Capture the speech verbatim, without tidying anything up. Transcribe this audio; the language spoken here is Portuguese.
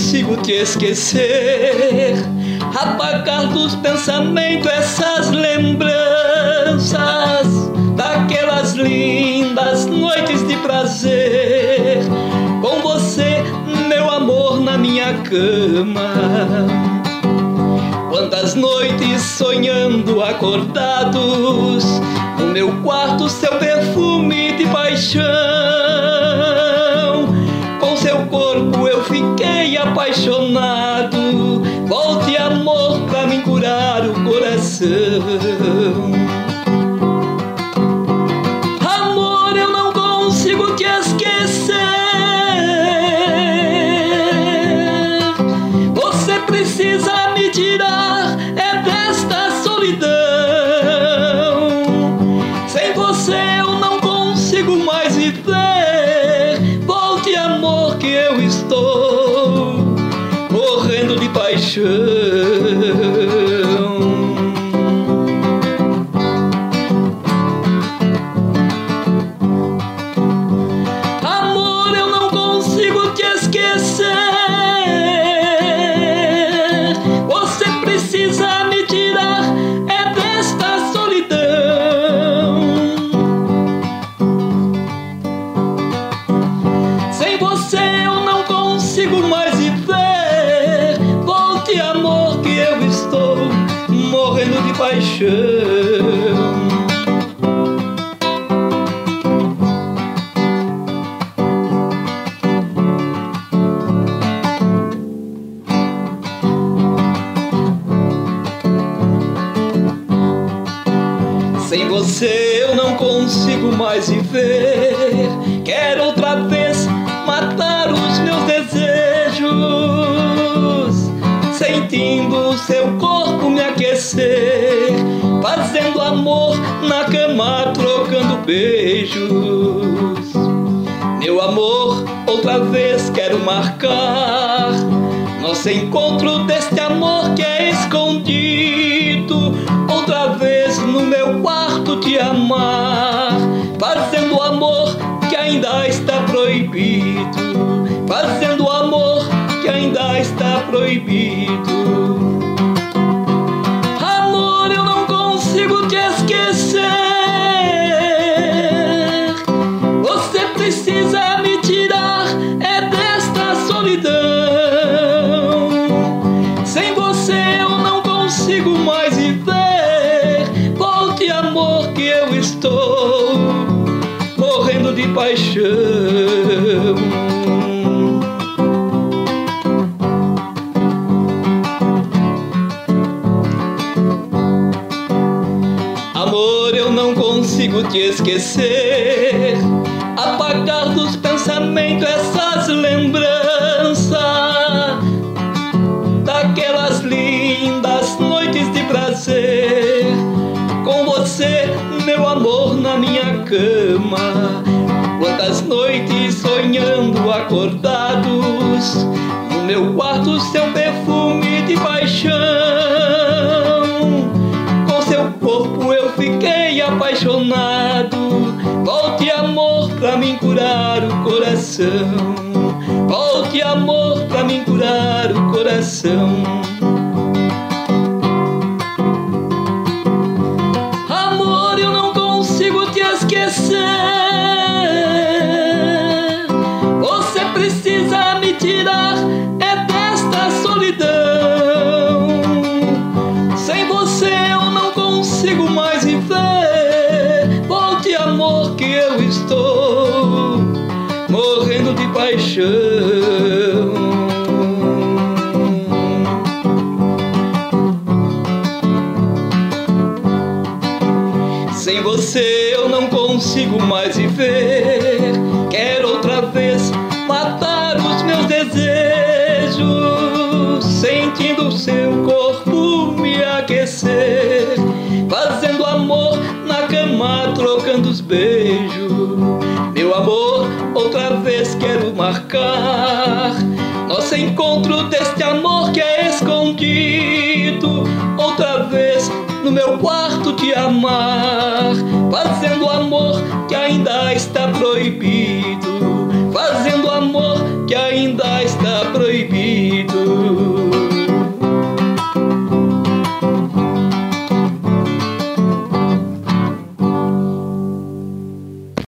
consigo te esquecer, apagar dos pensamentos essas lembranças daquelas lindas noites de prazer com você, meu amor, na minha cama. Quantas noites sonhando acordados, no meu quarto seu perfume de paixão. Com seu corpo eu fiquei apaixonado. Volte, amor, pra me curar o coração. Amor, eu não consigo te esquecer. Você precisa me tirar é desta solidão. Sem você eu não consigo mais viver. Volte, amor, que eu estou morrendo de paixão. Amor, eu não consigo te esquecer. Você precisa me tirar é desta solidão. Sem você eu não consigo mais viver. Volte, amor, que eu estou morrendo de paixão. Sem você eu não consigo mais viver. Quero outra vez matar os meus desejos, sentindo seu corpo me aquecer, fazendo amor na cama, trocando beijos. Meu amor, outra vez quero marcar nosso encontro deste amor que é escondido. Outra vez no meu quarto te amar, fazendo amor que ainda está proibido, fazendo amor que ainda está proibido. Amor, eu não consigo te esquecer. Você precisa me tirar é desta solidão. Sem você eu não consigo mais viver. Volte, amor, que eu estou morrendo de paixão. Amor, eu não consigo te esquecer, apagar dos pensamentos essas lembranças daquelas lindas noites de prazer com você, meu amor, na minha cama. Quantas noites sonhando acordados, no meu quarto seu perfume de paixão. Com seu corpo eu fiquei apaixonado. Volte, amor, pra me curar o coração. Volte, amor, pra me curar o coração. Amor, eu não consigo te esquecer. Você precisa me tirar é desta solidão. Sem você eu não consigo mais viver. Volte, amor, que eu estou morrendo de paixão. Sem você eu não consigo mais viver. Quero outra vez matar os meus desejos, sentindo seu corpo me aquecer, fazendo amor na cama, trocando os beijos. Meu amor, outra vez quero marcar nosso encontro deste amor que é escondido. Outra vez no meu quarto te amar, fazendo amor que ainda está proibido, fazendo amor que ainda